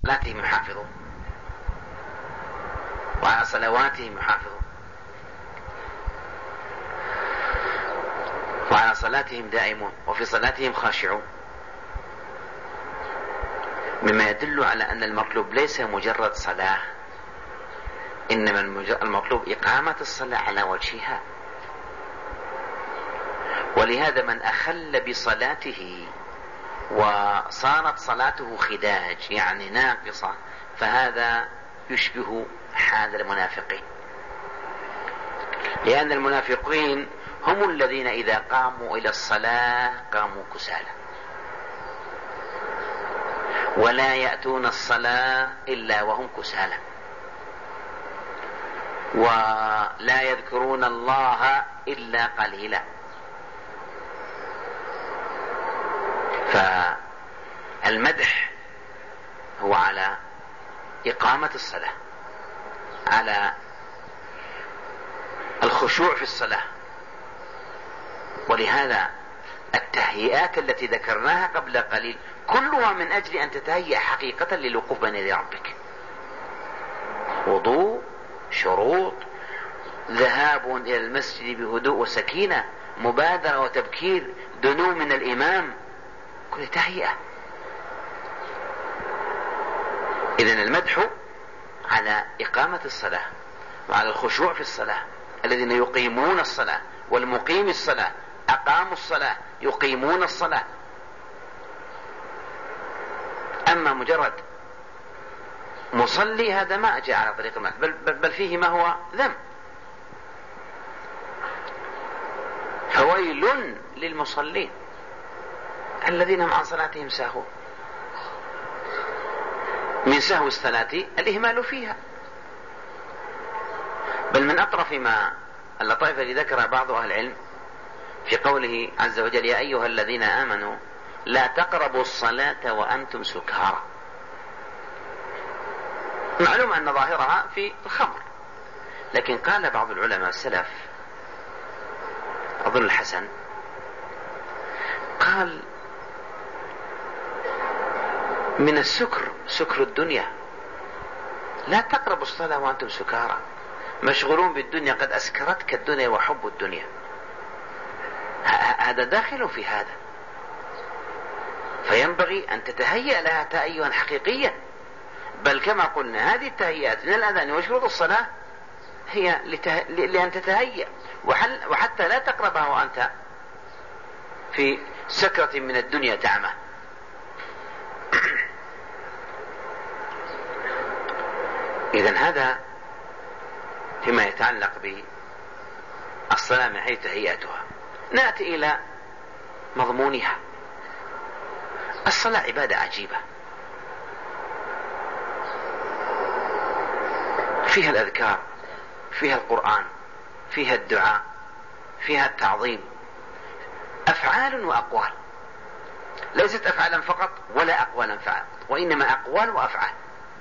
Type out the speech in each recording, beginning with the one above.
صلاتهم يحافظون، وعلى صلواتهم يحافظون، وعلى صلاتهم دائمون، وفي صلاتهم خاشعون، مما يدل على أن المطلوب ليس مجرد صلاة، إنما المطلوب إقامة الصلاة على وجهها. ولهذا من أخل بصلاته وصارت صلاته خداج يعني ناقصة، فهذا يشبه حال المنافقين، لأن المنافقين هم الذين إذا قاموا إلى الصلاة قاموا كسالى، ولا يأتون الصلاة إلا وهم كسالى، ولا يذكرون الله إلا قليلا. فالمدح هو على إقامة الصلاة، على الخشوع في الصلاة. ولهذا التهيئات التي ذكرناها قبل قليل كلها من أجل أن تتهيأ حقيقة للوقوف بين يدي ربك: وضوء، شروط، ذهاب إلى المسجد بهدوء وسكينة، مبادرة وتبكير، دنو من الإمام، كل تهيئة. إذن المدح على إقامة الصلاة وعلى الخشوع في الصلاة، الذين يقيمون الصلاة، والمقيم الصلاة أقاموا الصلاة يقيمون الصلاة. أما مجرد مصلي هذا ما جاء على طريق المدح، بل فيه ما هو ذم. فويل للمصلين الذين هم عن صلاتهم ساهون. من سهو الصلاة الإهمال فيها، بل من أطرف ما اللطائف التي ذكرها بعض أهل العلم في قوله عز وجل: يا أيها الذين آمنوا لا تقربوا الصلاة وأنتم سكارى. معلوم أن ظاهرها في الخمر، لكن قال بعض العلماء السلف، أظن الحسن، قال: من السكر سكر الدنيا، لا تقربوا الصلاة وأنتم سكارى، مشغولون بالدنيا، قد أسكرتك الدنيا وحب الدنيا. هذا داخل في هذا، فينبغي أن تتهيأ لها تأيّا حقيقيا. بل كما قلنا هذه التهيئات من الأذان وشروط الصلاة هي لأن تتهيأ، وحتى لا تقربها وأنت في سكرة من الدنيا تعمى. إذن هذا فيما يتعلق بالصلاة من حيث تهيئتها. نأتي إلى مضمونها. الصلاة عبادة عجيبة، فيها الأذكار، فيها القرآن، فيها الدعاء، فيها التعظيم، أفعال وأقوال، ليست أفعالا فقط ولا أقوالا فقط، وإنما أقوال وأفعال.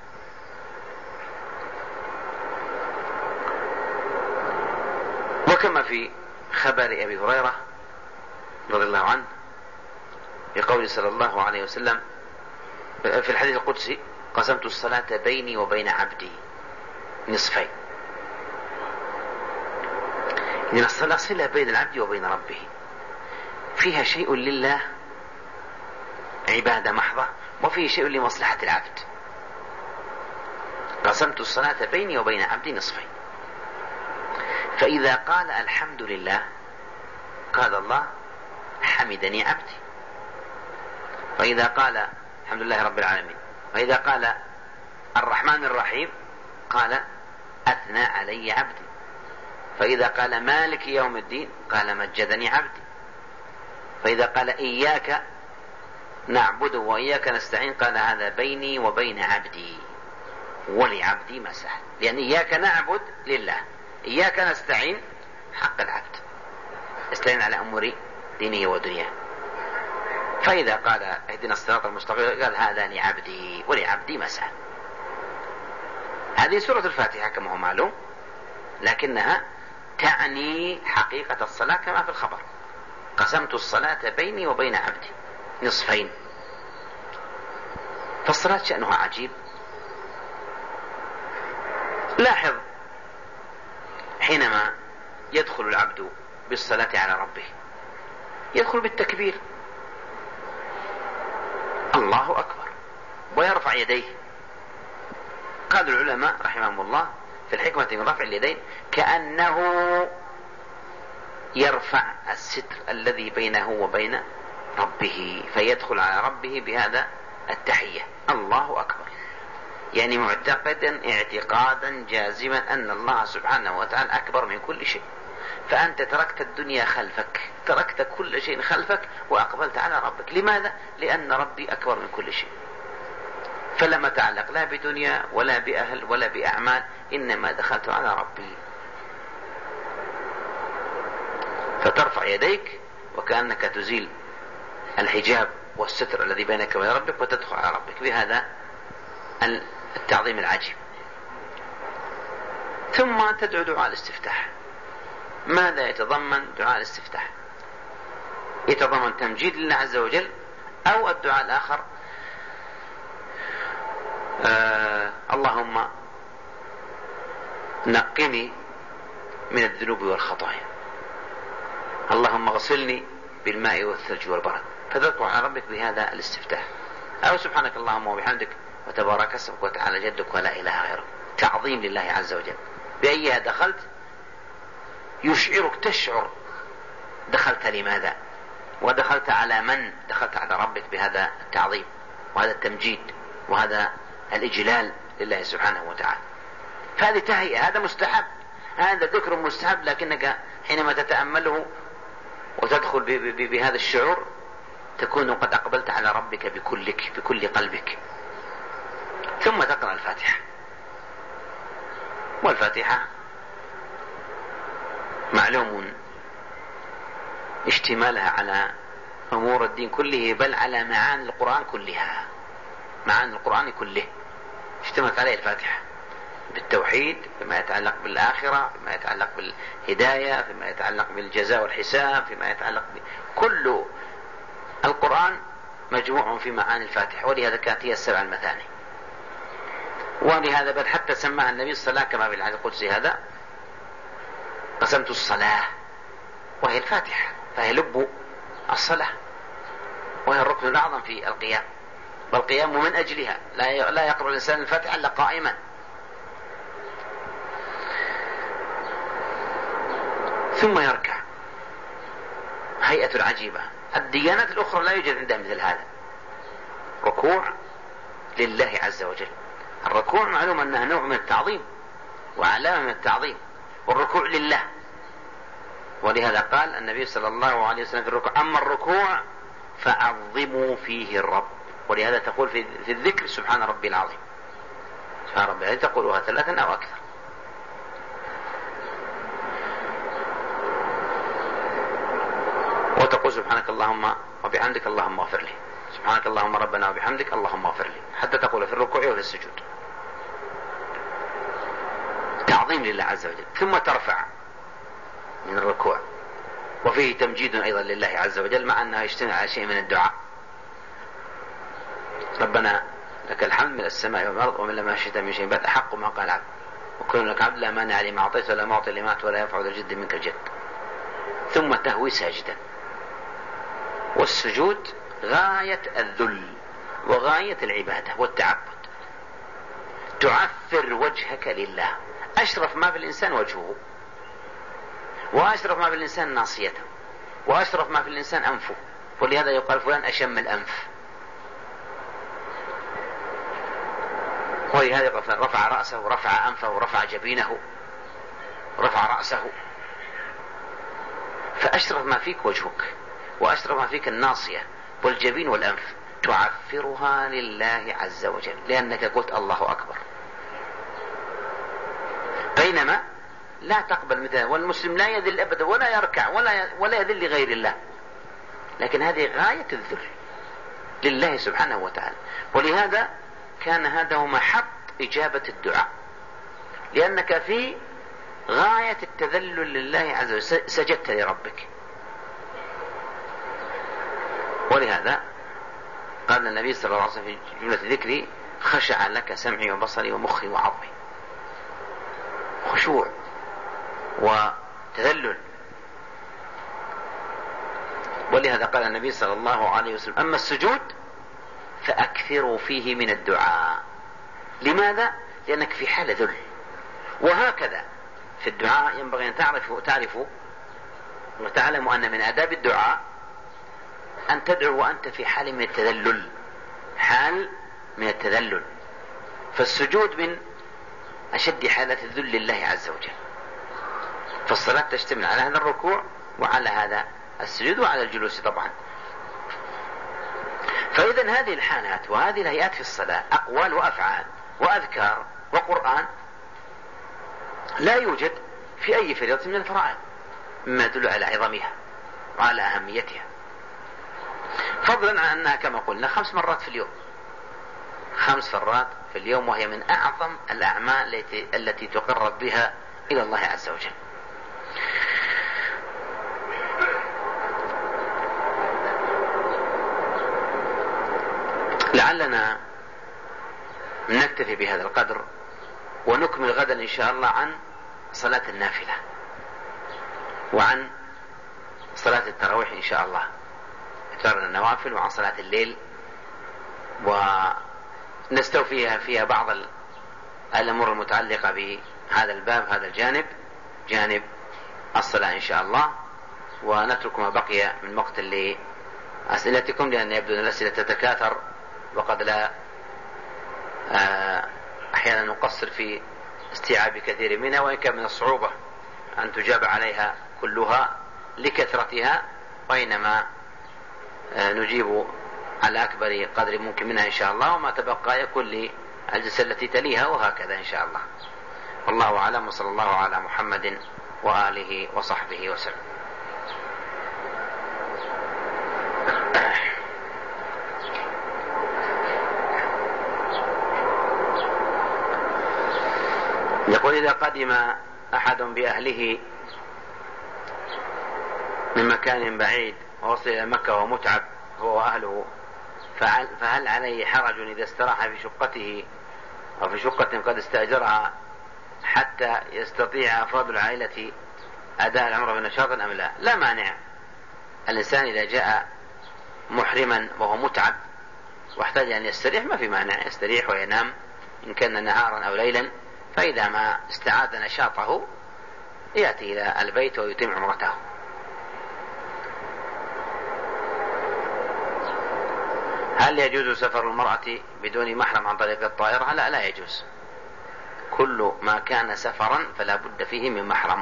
وكما في خبر أبي هريرة رضي الله عنه بقول صلى الله عليه وسلم في الحديث القدسي: قسمت الصلاة بيني وبين عبدي نصفين. إن الصلاة صلة بين العبد وبين ربه، فيها شيء لله عبادة محضة، وفيه شيء لمصلحة العبد. قسمت الصلاة بيني وبين عبدي نصفين، فإذا قال الحمد لله قال الله: حمدني عبدي. وإذا قال الحمد لله رب العالمين، وإذا قال الرحمن الرحيم قال: أثنى علي عبدي. فإذا قال مالك يوم الدين قال: مجدني عبدي. فإذا قال إياك نعبد وإياك نستعين قال: هذا بيني وبين عبدي ولعبدي ما سأل. لأن إياك نعبد لله، إياك نستعين حق العبد، استعين على أمور دينه ودنياه. فإذا قال اهدنا الصراط المستقيم قال: هذا لعبدي ولعبدي ما سأل. هذه سورة الفاتحة كما هو معلوم، لكنها تعني حقيقة الصلاة كما في الخبر: قسمت الصلاة بيني وبين عبدي نصفين. فالصلاة شأنها عجيب، لاحظ حينما يدخل العبد بالصلاة على ربه يدخل بالتكبير الله أكبر ويرفع يديه. قال العلماء رحمهم الله في الحكمة من رفع اليدين كأنه يرفع الستر الذي بينه وبين ربه، فيدخل على ربه بهذا التحية الله أكبر، يعني معتقدا اعتقادا جازما أن الله سبحانه وتعالى أكبر من كل شيء. فأنت تركت الدنيا خلفك، تركت كل شيء خلفك وأقبلت على ربك. لماذا؟ لأن ربي أكبر من كل شيء، فلم أتعلق لا بدنيا ولا بأهل ولا بأعمال، إنما دخلت على ربي. فترفع يديك وكأنك تزيل الحجاب والستر الذي بينك وبين ربك وتدخل على ربك بهذا التعظيم العجيب. ثم تدعو دعاء الاستفتاح. ماذا يتضمن دعاء الاستفتاح؟ يتضمن تمجيد لله عز وجل، أو الدعاء الآخر اللهم نقني من الذنوب والخطايا، اللهم اغسلني بالماء والثلج والبرد، فتذكر على ربك بهذا الاستفتاح. أو سبحانك اللهم وبحمدك وتبارك اسمك وتعالى جدك ولا إله غيرك، تعظيم لله عز وجل. بأيها دخلت يشعرك، تشعر دخلت لماذا ودخلت على من، دخلت على ربك بهذا التعظيم وهذا التمجيد وهذا الإجلال لله سبحانه وتعالى. فهذه تهيئة، هذا مستحب، هذا ذكر مستحب، لكنك حينما تتأمله وتدخل بهذا الشعور تكون قد أقبلت على ربك بكلك بكل قلبك. ثم تقرأ الفاتحة. والفاتحة معلوم اشتمالها على أمور الدين كله، بل على معاني القرآن كلها، معاني القرآن كله اشتملت عليه الفاتحة، بالتوحيد، فيما يتعلق بالآخرة، فيما يتعلق بالهداية، فيما يتعلق بالجزاء والحساب، فيما يتعلق كل القرآن مجموع في معاني الفاتحة. ولهذا كانت هي السبع المثاني، ولهذا بل حتى سماها النبي صلى الله عليه وسلم كما في الحديث القدسي هذا قسمت الصلاة، وهي الفاتحة، فهي لب الصلاة، وهي الركن الأعظم في القيام، بل القيام من أجلها، لا يقرأ الإنسان الفاتحة إلا قائما. ثم يركع، هيئة عجيبة. الديانات الأخرى لا يوجد عندها مثل هذا، ركوع لله عز وجل. الركوع معلوم أنها نوع من التعظيم وعلامة من التعظيم، والركوع لله. ولهذا قال النبي صلى الله عليه وسلم في الركوع: أما الركوع فعظموا فيه الرب. ولهذا تقول في الذكر: سبحان ربي العظيم، سبحان ربي العظيم، تقولها 3 أو أكثر. وتقول: سبحانك اللهم وبحمدك اللهم اغفر لي، سبحانك اللهم ربنا وبحمدك اللهم اغفر لي، حتى تقول في الركوع وفي السجود، تعظيم لله عز وجل. ثم ترفع من الركوع، وفيه تمجيد أيضا لله عز وجل، مع أنه يجتمع على شيء من الدعاء: ربنا لك الحمد من السماء والأرض ومن ما شئت من شيء بعد، أحق ما قال العبد، وكل لك عبد لا مانع لما أعطيت ولا معطي لما أعطيت ولا ينفع ذا الجد منك الجد. ثم تهوي ساجدا. والسجود غاية الذل وغاية العبادة والتعبد، تعثر وجهك لله. أشرف ما في الإنسان وجهه، وأشرف ما في الإنسان ناصيته، وأشرف ما في الإنسان أنفه. ولهذا يقال فلان أشم الأنف. ولهذا رفع رأسه ورفع أنفه ورفع جبينه ورفع رأسه. فأشرف ما فيك وجهك، وأشرف ما فيك الناصية والجبين والأنف، تعفرها لله عز وجل، لأنك قلت الله أكبر. بينما لا تقبل مثله، والمسلم لا يذل أبدا ولا يركع ولا يذل لغير الله، لكن هذه غاية الذل لله سبحانه وتعالى. ولهذا كان هذا هو محط إجابة الدعاء، لأنك في غاية التذلل لله عز وجل، سجدت لربك. ولهذا قال النبي صلى الله عليه وسلم في جملة ذكري: خشع لك سمعي وبصري ومخي وعظمي. خشوع وتذلل. ولهذا قال النبي صلى الله عليه وسلم: أما السجود فأكثروا فيه من الدعاء. لماذا؟ لأنك في حال ذل. وهكذا في الدعاء ينبغي أن تعرفوا وتعلموا أن من آداب الدعاء أن تدعو وأنت في حال من التذلل، حال من التذلل. فالسجود من أشد حالات الذل لله عز وجل، فالصلاة تشتمل على هذا الركوع وعلى هذا السجود وعلى الجلوس طبعا. فإذا هذه الحالات وهذه الهيئات في الصلاة أقوال وأفعال وأذكار وقرآن لا يوجد في أي فريضة من الفرائض، مما يدل على عظمها وعلى أهميتها، فضلا عن أنها كما قلنا 5 مرات في اليوم، 5 مرات في اليوم، وهي من أعظم الأعمال التي تقرب بها إلى الله عز وجل. لعلنا نكتفي بهذا القدر، ونكمل غدا إن شاء الله عن صلاة النافلة وعن صلاة التراويح إن شاء الله، إترنا النوافل، وعن صلاة الليل، ونستوفيها فيها بعض الأمور المتعلقة بهذا الباب، هذا الجانب، جانب الصلاة إن شاء الله. ونترك ما بقي من وقت لأسئلتكم، لأن يبدو أن الأسئلة تتكاثر وقد لا أحيانا نقصر في استيعاب كثير منها، وإن كان من الصعوبة أن تجاب عليها كلها لكثرتها، وإنما نجيب على أكبر قدر ممكن منها إن شاء الله، وما تبقى يكون للجلسة التي تليها، وهكذا إن شاء الله. والله أعلم، وصلى الله على محمد وآله وصحبه وسلم. يقول: إذا قدم أحد بأهله من مكان بعيد ووصل إلى مكة ومتعب هو وأهله، فهل عليه حرج إذا استراح في شقته أو في شقة قد استأجرها حتى يستطيع أفراد العائلة أداء العمرة بنشاط أم لا؟ لا مانع. الإنسان إذا جاء محرما وهو متعب واحتاج أن يستريح ما في مانع، يستريح وينام إن كان نهارا أو ليلا، فإذا ما استعاد نشاطه يأتي إلى البيت ويتم عمرته. هل يجوز سفر المرأة بدون محرم عن طريق الطائرة؟ لا يجوز. كل ما كان سفرا فلا بد فيه من محرم.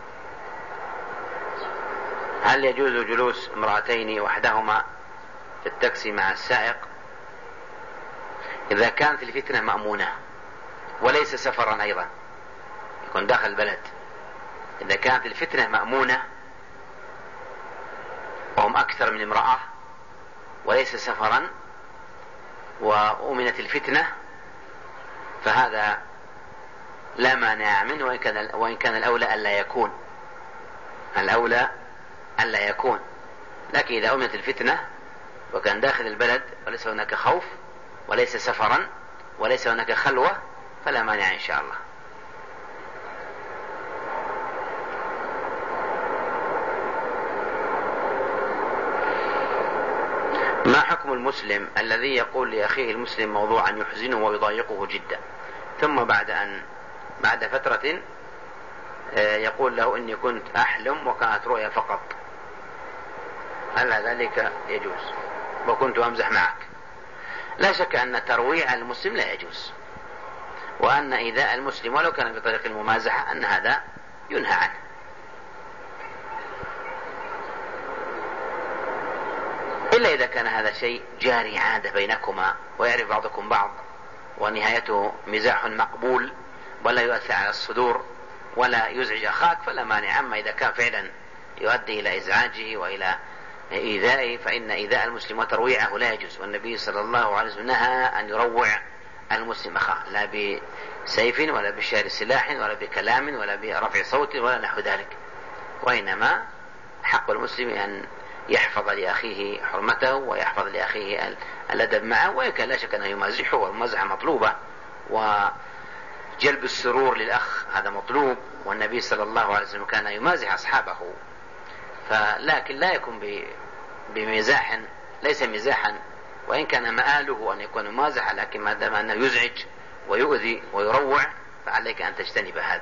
هل يجوز جلوس امرأتين وحدهما في التاكسي مع السائق إذا كانت الفتنة مأمونة وليس سفرا أيضا، يكون داخل البلد؟ إذا كانت الفتنة مأمونة وهم أكثر من امرأة وليس سفرا وأمنت الفتنة، فهذا لا مانع منه، وإن كان الأولى ألا يكون، الأولى ألا يكون. لكن إذا أمنت الفتنة وكان داخل البلد وليس هناك خوف وليس سفرا وليس هناك خلوة فلا مانع إن شاء الله. ما حكم المسلم الذي يقول لأخيه المسلم موضوعا يحزنه ويضايقه جدا، ثم بعد فترة يقول له إني كنت أحلم وكانت رؤيا فقط، هل ذلك يجوز؟ وكنت أمزح معك. لا شك أن ترويع المسلم لا يجوز، وأن إيذاء المسلم ولو كان بطريق الممازحة أن هذا ينهى عنه. إلا إذا كان هذا شيء جاري عادة بينكما ويعرف بعضكم بعض ونهايته مزاح مقبول ولا يؤثر على الصدور ولا يزعج أخاك فلا مانع. أما إذا كان فعلا يؤدي إلى إزعاجه وإلى إيذائه فإن إيذاء المسلم وترويعه لا يجوز، والنبي صلى الله عليه وسلم نهى أن يروع المسلم أخاه، لا بسيف ولا بشار سلاح ولا بكلام ولا برفع صوت ولا نحو ذلك، وإنما حق المسلم أن يحفظ لأخيه حرمته ويحفظ لأخيه الأدب معه، ويكن لا شك أنه يمازحه، والمزحة مطلوبة، وجلب السرور للأخ هذا مطلوب، والنبي صلى الله عليه وسلم كان يمازح أصحابه، لكن لا يكون بمزاح، ليس مزاحا، وإن كان مآله أن يكون مازحا، لكن ما دام أنه يزعج ويؤذي ويروع فعليك أن تجتنب هذا.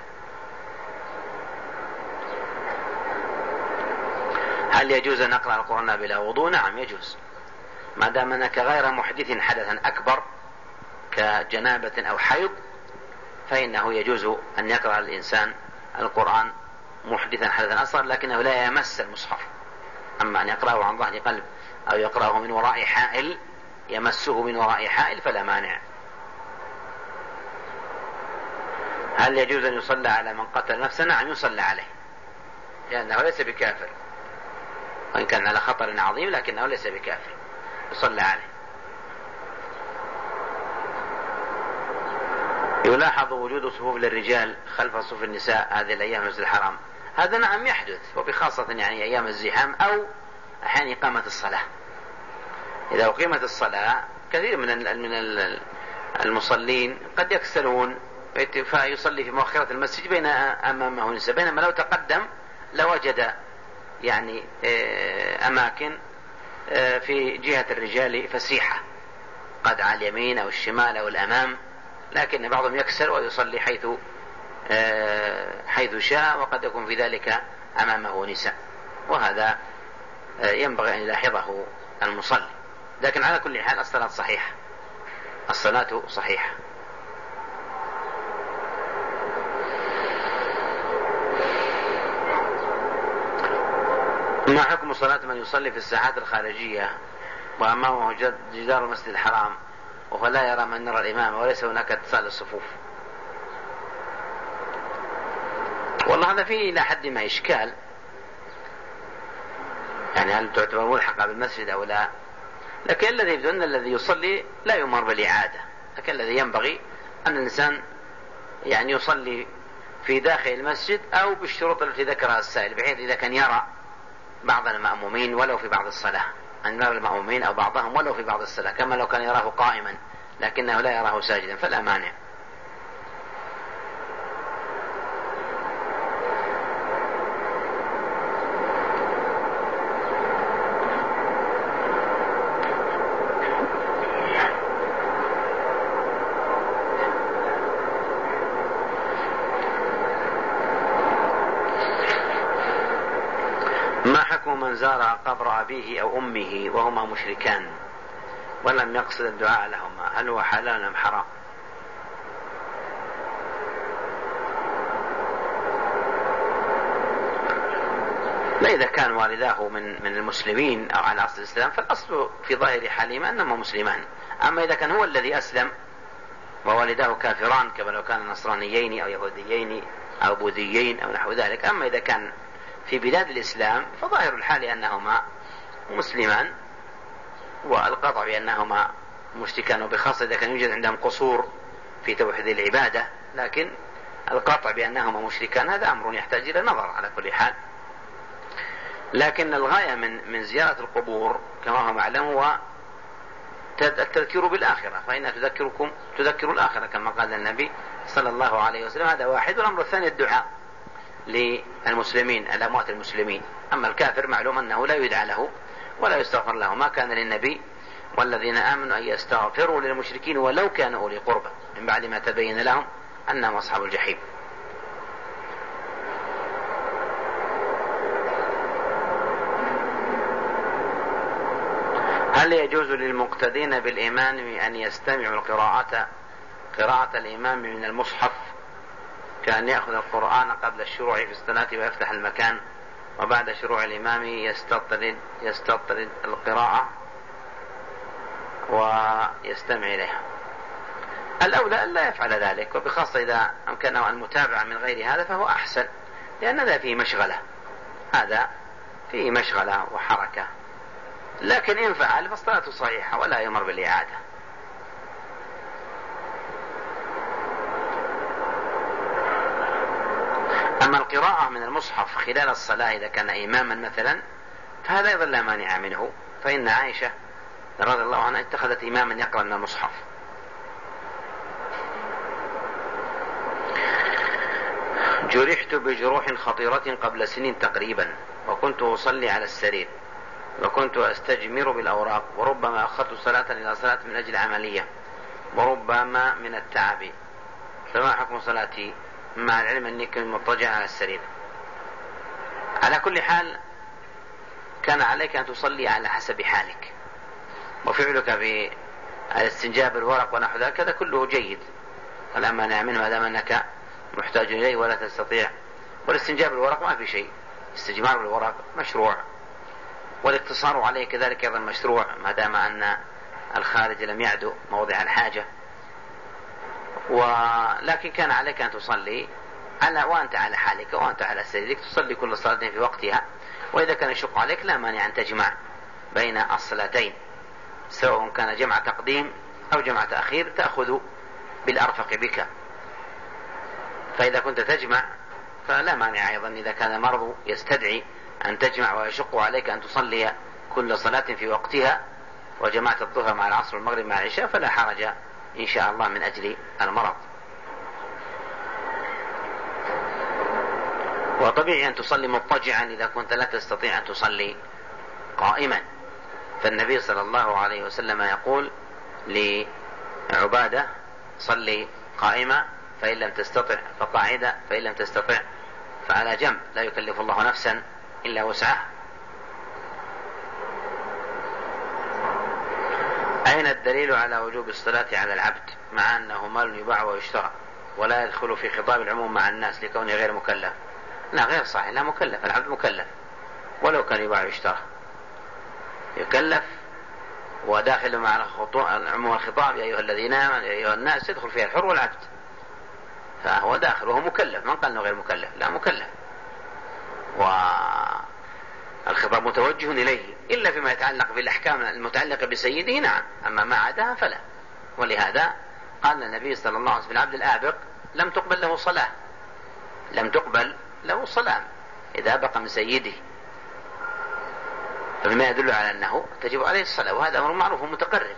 هل يجوز أن نقرأ القرآن بلا وضوء؟ نعم يجوز، ما دام أنك غير محدث حدثا أكبر كجنابة أو حيض، فإنه يجوز أن يقرأ الإنسان القرآن محدثا حدثا أصغر، لكنه لا يمس المصحف. أما أن يقرأه عن ظهر قلب أو يقرأه من وراء حائل يمسه من وراء حائل فلا مانع. هل يجوز أن يصلى على من قتل نفسه؟ نعم يصلى عليه، لأنه ليس بكافر، وإن كان على خطر عظيم لكنه ليس بكافر، يصلى عليه. يلاحظ وجود صفوف للرجال خلف صفوف النساء هذه الأيام المسجد الحرام. هذا نعم يحدث، وبخاصة يعني أيام الزحام أو أحيان إقامة الصلاة. إذا أقيمت الصلاة كثير من المصلين قد يكسلون فيصلي في مؤخرة المسجد بين أمامه نساء، بينما لو تقدم لوجد يعني أماكن في جهة الرجال فسيحة قد على اليمين أو الشمال أو الأمام، لكن بعضهم يكسر ويصلي حيث شاء، وقد يكون في ذلك أمامه نساء، وهذا ينبغي أن يلاحظه المصلي. لكن على كل حال الصلاة صحيحة، الصلاة صحيحة. ما حكم صلاة من يصلي في الساحات الخارجية وأمامه جدار المسجد الحرام وهو لا يرى من يرى الإمام وليس هناك اتصال الصفوف؟ والله هذا فيه إلى حد ما إشكال، يعني هل تعتبر ملحقة بالمسجد أو لا؟ لكن الذي يبدو أن الذي يصلي لا يمر بالإعادة، لكن الذي ينبغي أن الإنسان يعني يصلي في داخل المسجد أو بالشروط التي ذكرها السائل، بحيث إذا كان يرى بعض المأمومين ولو في بعض الصلاة، أن يرى المأمومين أو بعضهم ولو في بعض الصلاة، كما لو كان يراه قائما لكنه لا يراه ساجدا فلا مانع. من زار قبر أبيه أو أمه وهما مشركان ولم يقصد الدعاء لهما، هل هو حلال أم حرام؟ لا، إذا كان والداه من المسلمين أو على أصل الإسلام فالأصل في ظاهر حالهما أنهما مسلمان. أما إذا كان هو الذي أسلم ووالداه كافران كما لو كان نصرانيين أو يهوديين أو بوذيين أو نحو ذلك، أما إذا كان في بلاد الإسلام فظاهر الحال أنهما مسلمان، والقطع بأنهما مشركان، وبخاصة إذا كان يوجد عندهم قصور في توحيد العبادة، لكن القطع بأنهما مشركان هذا أمر يحتاج إلى نظر على كل حال. لكن الغاية من زيارة القبور كما هو معلوم هو التذكير بالآخرة، فإنها تذكر الآخرة كما قال النبي صلى الله عليه وسلم، هذا واحد. والأمر الثاني الدعاء للمسلمين الأموات المسلمين. أما الكافر معلوم أنه لا يدعى له ولا يستغفر له، ما كان للنبي والذين آمنوا أن يستغفروا للمشركين ولو كانوا أولي قربى من بعد ما تبين لهم أنهم أصحاب الجحيم. هل يجوز للمقتدين بالإمام أن يستمعوا قراءة الإمام من المصحف كأن يأخذ القرآن قبل الشروع في الصلاة ويفتح المكان، وبعد شروع الإمام يستطرد القراءة ويستمع إليها؟ الأولى أن لا يفعل ذلك، وبخاصة إذا أمكنه المتابعة من غير هذا فهو أحسن، لأن هذا فيه مشغلة، هذا فيه مشغلة وحركة. لكن إن فعل فالصلاة صحيحة ولا يمر بالإعادة. أما القراءة من المصحف خلال الصلاة إذا كان إماما مثلا فهذا أيضا لا مانع منه، فإن عائشة رضي الله عنها اتخذت إماما يقرأ من المصحف. جرحت بجروح خطيرة قبل سنين تقريبا، وكنت أصلي على السرير، وكنت أستجمر بالأوراق، وربما أخرت صلاة إلى صلاة من أجل عملية، وربما من التعب، فما حكم صلاتي مع العلم أني كنت مضطجعا على السرير؟ على كل حال كان عليك أن تصلي على حسب حالك، وفعلك بالاستنجاء بالورق ونحو ذلك هذا كله جيد ولا مانع منه ما دام أنك محتاج إليه ولا تستطيع. والاستنجاء بالورق ما في شيء، استجمار بالورق مشروع، والاقتصار عليه كذلك أيضا مشروع ما دام أن الخارج لم يعدو موضع الحاجة. ولكن كان عليك أن تصلي وأنت على حالك وأنت على سريرك، تصلي كل صلاة في وقتها. وإذا كان يشق عليك لا مانع أن تجمع بين الصلاتين، سواء كان جمع تقديم أو جمع تأخير، تأخذ بالأرفق بك. فإذا كنت تجمع فلا مانع أيضا إذا كان المرض يستدعي أن تجمع ويشق عليك أن تصلي كل صلاة في وقتها، وجمعت الظهر مع العصر والمغرب مع العشاء، فلا حرج إن شاء الله من أجل المرض. وطبيعي أن تصلي مضطجعا إذا كنت لا تستطيع أن تصلي قائما، فالنبي صلى الله عليه وسلم يقول لعبادة: صلي قائمة، فإن لم تستطع فقاعدة، فإن لم تستطع فعلى جنب، لا يكلف الله نفسا إلا وسعها. أين الدليل على وجوب الصلاة على العبد مع أنه مال يباع ويشترى ولا يدخل في خطاب العموم مع الناس لكونه غير مكلف؟ لا، غير صحيح، لا مكلف، العبد مكلف ولو كان يباع ويشترى، يكلف وداخل مع عموم الخطاب: يا أيها الذين آمنوا يا أيها الناس، يدخل فيها الحر والعبد، فهو داخل وهو مكلف. من قال أنه غير مكلف؟ لا، مكلف، والخطاب متوجه إليه إلا فيما يتعلق بالأحكام المتعلقة بسيده، نعم، أما ما عداها فلا. ولهذا قال النبي صلى الله عليه وسلم: العبد الآبق لم تقبل له صلاة، لم تقبل له صلاة إذا أبق من سيده، فمما يدل على أنه تجب عليه الصلاة، وهذا أمر معروف ومتقرر.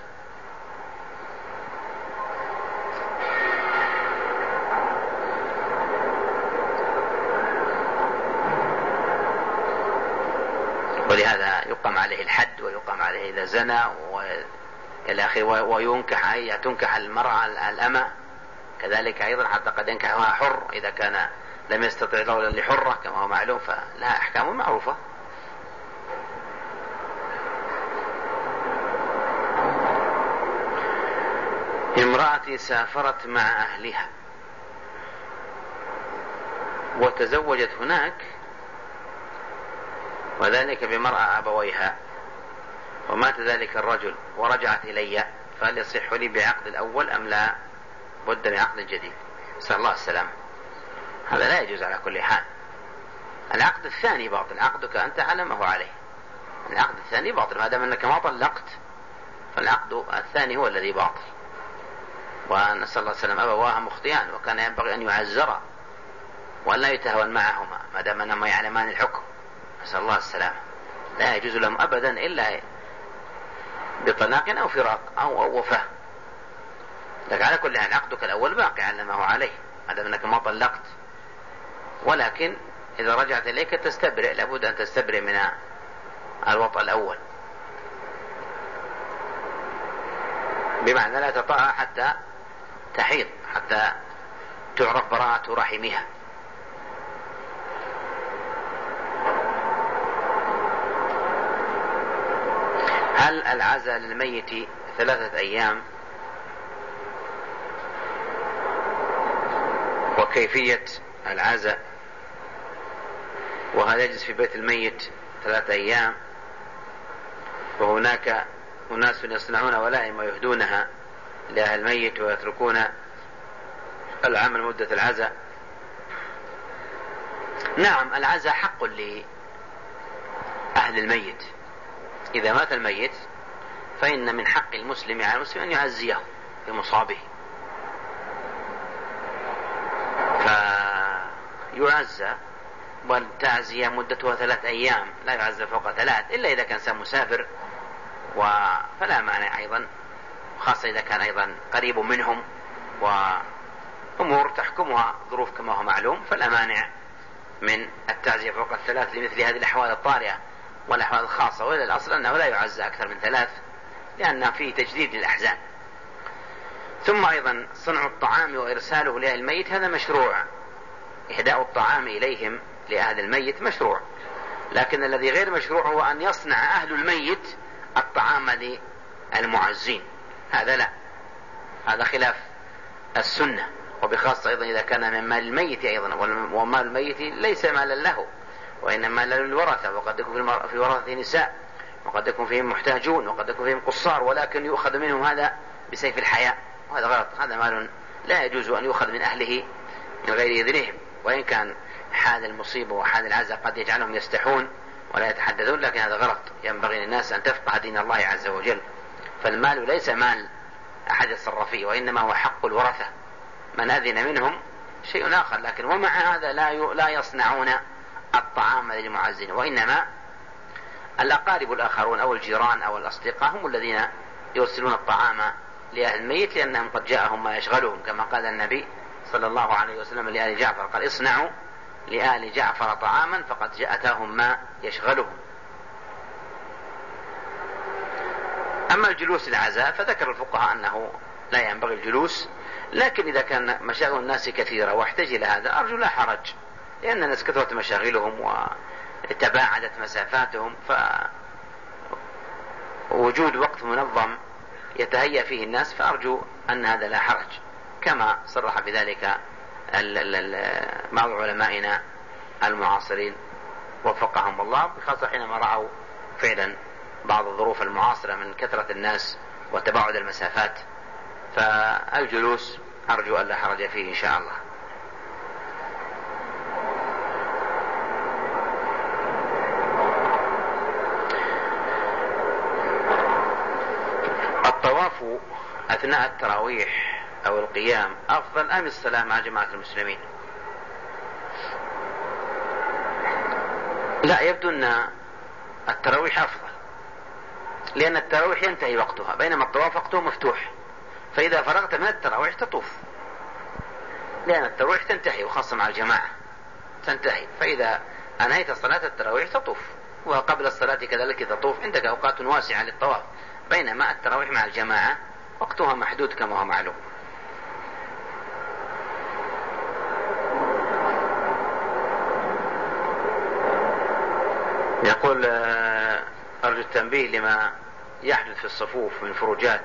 ولهذا يقام عليه الحد، ويقام عليه إذا زنى إلى آخره، وينكح، أي تنكح المرأة الأمة كذلك أيضا، حتى قد ينكحها حر إذا كان لم يستطع قولا لحرة كما هو معلوم، فلها أحكام معروفة. امرأتي سافرت مع أهلها وتزوجت هناك، وذلك بمرأة أبويها، ومات ذلك الرجل ورجعت إلي، فهل يصح لي بعقد الأول أم لا بد من عقد جديد؟ نسأل الله السلامة. هذا لا يجوز على كل حال. العقد الثاني باطل، عقدك أنت على ما هو عليه، العقد الثاني باطل ما دام أنك ما طلقت، فالعقد الثاني هو الذي باطل. ونسأل الله السلامة. أبواها مخطئان، وكان ينبغي أن يعزرا وأن لا يتهاون معهما ما دام أنهما يعلمان الحكم، نسأل الله السلامة. لا يجوز لهم أبدا إلا بطلاق أو فراق أو وفاة. لكن على كل حال عقدك الأول باقي على ما هو عليه ما دام أنك ما طلقت، ولكن إذا رجعت إليك تستبرئ، لابد أن تستبرئ من الوطأ الأول، بمعنى لا تطأها حتى تحيض، حتى تعرف براءة رحمها. هل العزاء للميت 3 أيام؟ وكيفية العزاء؟ وهل يجلس في بيت الميت 3 أيام؟ وهناك أناس يصنعون ولائم ويهدونها لأهل الميت ويتركون العمل مدة العزاء. نعم، العزاء حق لأهل الميت. إذا مات الميت فإن من حق المسلم على المسلم أن يعزيه بمصابه، فيعزى، والتعزية مدتها 3 أيام، لا يعزى فوق 3 إلا إذا كان مسافر، فلا مانع أيضا، خاصة إذا كان أيضا قريب منهم أمور تحكمها ظروف كما هو معلوم، فلا مانع من التعزية فوق الثلاث لمثل هذه الأحوال الطارئة والأحوال الخاصة. وإلى الأصل أنه لا يعزى أكثر من 3 لأن فيه تجديد للأحزان. ثم أيضا صنع الطعام وإرساله لأهل الميت هذا مشروع، إهداء الطعام إليهم لأهل الميت مشروع، لكن الذي غير مشروع هو أن يصنع أهل الميت الطعام للمعزين، هذا لا، هذا خلاف السنة. وبخاصة أيضا إذا كان من مال الميت أيضا، ومال الميت ليس مالا له وإنما للورثة، وقد يكون في الورثة نساء، وقد يكون فيهم محتاجون، وقد يكون فيهم قصار، ولكن يؤخذ منهم هذا بسيف الحياة، وهذا غلط. هذا مال لا يجوز أن يؤخذ من أهله من غير إذنهم، وإن كان حال المصيبة وحال العزاء قد يجعلهم يستحون ولا يتحدثون، لكن هذا غلط. ينبغي للناس أن تفقه دين الله عز وجل، فالمال ليس مال أحد يتصرف فيه، وإنما هو حق الورثة، من أذن منهم شيء آخر. لكن ومع هذا لا يصنعون الطعام للمعزين، وإنما الأقارب الآخرون أو الجيران أو الأصدقاء هم الذين يرسلون الطعام لأهل الميت، لأنهم قد جاءهم ما يشغلهم، كما قال النبي صلى الله عليه وسلم لآل جعفر، قال اصنعوا لآل جعفر طعاما فقد أتاهم ما يشغلهم. أما الجلوس العزاء فذكر الفقهاء أنه لا ينبغي الجلوس، لكن إذا كان مشاغل الناس كثيرة واحتاج إلى هذا أرجو لا حرج، لأن الناس كثرت مشاغلهم وتباعدت مسافاتهم، فوجود وقت منظم يتهيأ فيه الناس، فأرجو أن هذا لا حرج، كما صرح بذلك بعض علمائنا المعاصرين وفقهم الله، بخاصة حينما رأوا فعلا بعض الظروف المعاصرة من كثرة الناس وتباعد المسافات، فالجلوس أرجو أن لا حرج فيه إن شاء الله. الطواف أثناء التراويح أو القيام أفضل أم الصلاة مع جماعة المسلمين؟ لا، يبدو أن التراويح أفضل، لأن التراويح ينتهي وقتها، بينما الطواف وقته مفتوح، فإذا فرغت من التراويح تطوف، لأن التراويح تنتهي، وخاصة مع الجماعة تنتهي، فإذا أنهيت صلاة التراويح تطوف، وقبل الصلاة كذلك تطوف، عندك أوقات واسعة للطواف، بينما التراويح مع الجماعة وقتها محدود كما هو معلوم. يقول أرجو التنبيه لما يحدث في الصفوف من فروجات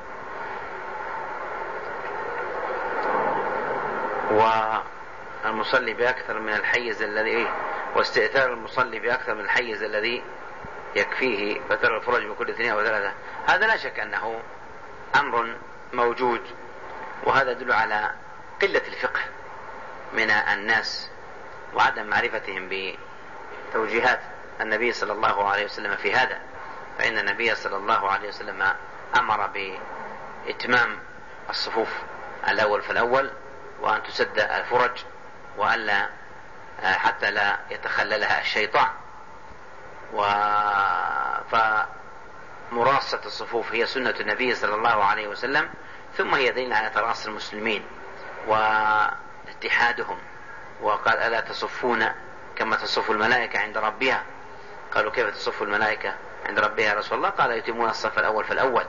والمصلي بأكثر من الحيز الذي واستئثار المصلي بأكثر من الحيز الذي يكفيه، فترى الفرج من كل 2 أو 3. هذا لا شك أنه أمر موجود، وهذا يدل على قلة الفقه من الناس وعدم معرفتهم بتوجيهات النبي صلى الله عليه وسلم في هذا، فإن النبي صلى الله عليه وسلم أمر بإتمام الصفوف الأول فالأول، وأن تسد الفرج، وألا حتى لا يتخللها الشيطان. فمراصة الصفوف هي سنة النبي صلى الله عليه وسلم، ثم هي دليل على تراص المسلمين واتحادهم. وقال ألا تصفون كما تصف الملائكة عند ربها؟ قالوا كيف تصف الملائكة عند ربها يا رسول الله؟ قال يتمون الصف الأول فالأول.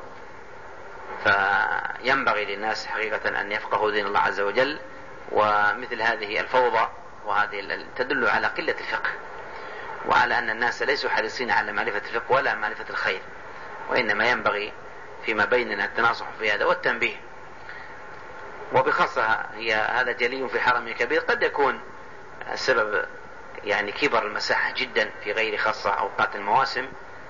فينبغي للناس حقيقة أن يفقهوا دين الله عز وجل، ومثل هذه الفوضى وهذه تدل على قلة الفقه، وعلى أن الناس ليسوا حريصين على معرفة الفقه ولا معرفة الخير، وإنما ينبغي فيما بيننا التناصح في هذا والتنبيه. وبخاصة هذا جلي في حرم كبير، قد يكون السبب يعني كبر المساحة جدا في غير خاصة أوقات المواسم.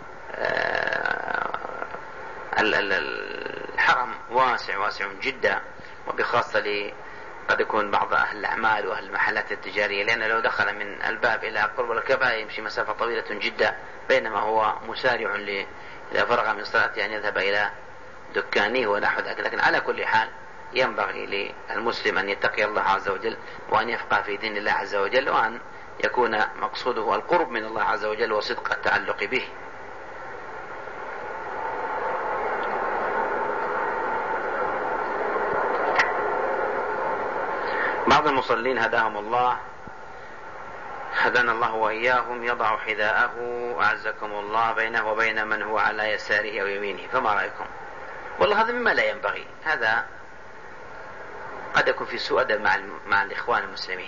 الحرم واسع جدا، وبخاصة قد يكون بعض أهل الأعمال وأهل المحلات التجارية، لأن لو دخل من الباب إلى قرب الكعبة يمشي مسافة طويلة جدا، بينما هو مسارع إذا فرغ من صلاته أن يذهب إلى دكانه ونحو ذلك. لكن على كل حال ينبغي للمسلم أن يتقي الله عز وجل، وأن يفقه في دين الله عز وجل، وأن يكون مقصوده القرب من الله عز وجل وصدق التعلق به. بعض المصلين هداهم الله، هدانا الله وإياهم، يضع حذاءه أعزكم الله بينه وبين من هو على يساره أو يمينه، فما رأيكم؟ والله هذا مما لا ينبغي، هذا قد يكون في سوء أدب مع الإخوان المسلمين،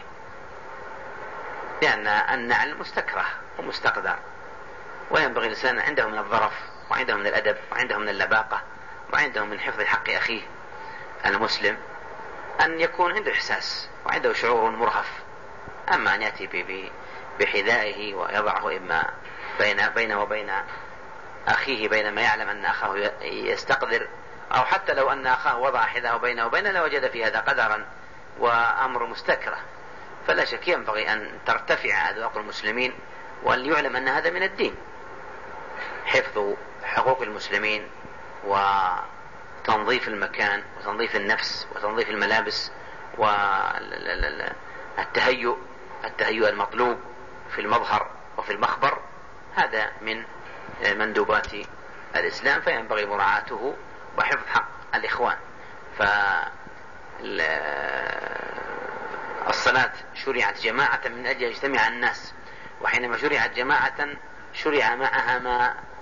لأن النعل مستكره ومستقذر، وينبغي الإنسان عنده من الظرف وعنده من الأدب وعنده من اللباقة وعنده من حفظ حق أخيه المسلم أن يكون عنده إحساس وعنده شعور مرهف. أما أن يأتي بحذائه ويضعه إما بينه وبين أخيه بينما يعلم أن أخاه يستقدر، أو حتى لو أن أخاه وضع حذاءه بينه وبينه لوجد في هذا قدرا وأمر مستكره، فلا شك ينبغي أن ترتفع أذواق المسلمين وأن يعلم أن هذا من الدين، حفظ حقوق المسلمين وتنظيف المكان وتنظيف النفس وتنظيف الملابس والتهيؤ المطلوب في المظهر وفي المخبر، هذا من مندوبات الإسلام، فينبغي مراعاته وحفظ حق الإخوان. فالصلاة شرعت جماعة من أجل يجتمع الناس، وحينما شرعت جماعة شرع معها ما